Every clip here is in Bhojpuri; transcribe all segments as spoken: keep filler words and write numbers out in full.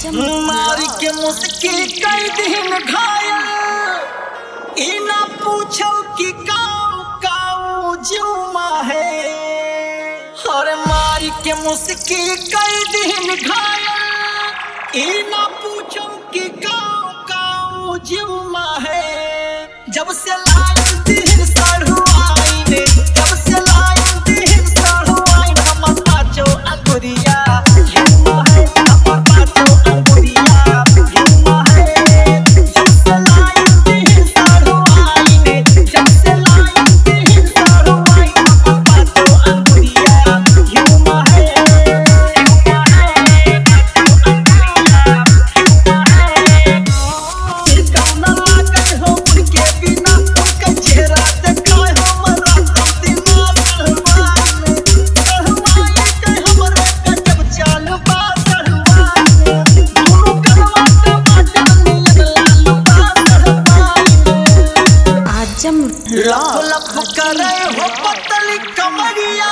मारी के मुस्की कई दिन घायल ई ना पूछो कि काऊ काऊ जुमा है। और मारी के मुस्की कई दिन घायल ई ना पूछो कि काऊ काऊ जुमा है। जब से लाई दिन सड़ू आईने जब से लाई दिन सड़ू आईने हम पाचो अंगुरिया जुमा है हम पाचो अंगुरिया जुमा है। जब से लाई दिन सड़ू आईने जब से लाई दिन सड़ू आईने हम पाचो अंगुरिया जुमा है जुमा है पाचो अंगुरिया जुमा है। कौना लागत हो उनके बिना उनका चेहरा देखा हमरा दिमाग चढ़वाए चढ़वाए के हमरे गजब चाल बा चढ़वाए दोनों करवा टमाटर नियन लाल बा चढ़वाए। आजम लफ लफ करे हो पतली कमरिया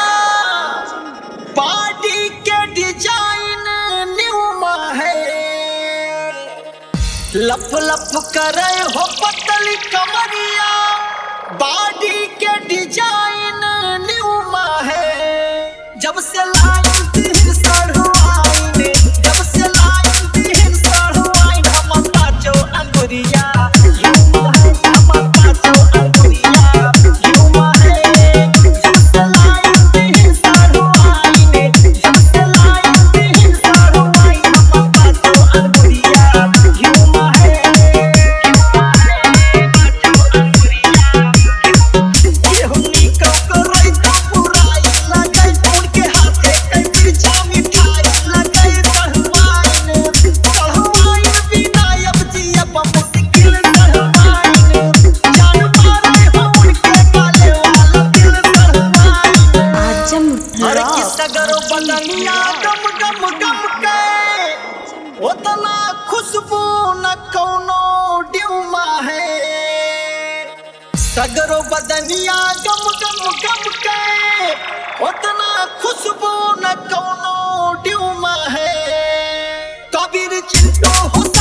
बॉडी के डिजाइन न्यूमा है। लफ लफ करे हो पतली कमरिया बॉडी के डिजाइन न्यूमा है। जब से लाई दिन सड़ू आईने जब से लाई दिन सड़ू आईने हम पाचो अंगुरिया जुमा है हम पाचो अंगुरिया जुमा है। जब से लाई दिन सड़ू आईने जब से लाई दिन सड़ू आईने हम पाचो अंगुरिया जुमा है जुमा है पाचो अंगुरिया। एहुनी को करई त पुराई लगई उनके हाथे कई मिर्चा मिठाई लगई चढ़वाइन चढ़वाइन बिना अब जियब मुश्किल चढ़वाइन जान मारे हो उनके गाले वाला दिल चढ़वाइन। आजम अरे कि सगरो बदनिया गम गम गम के उतना खुशबू न कौनो ड्यूमा है। सगरो बदनिया गम गम गम के उतना खुशबू न कौनो ड्यूमा है। कबीर चिंटू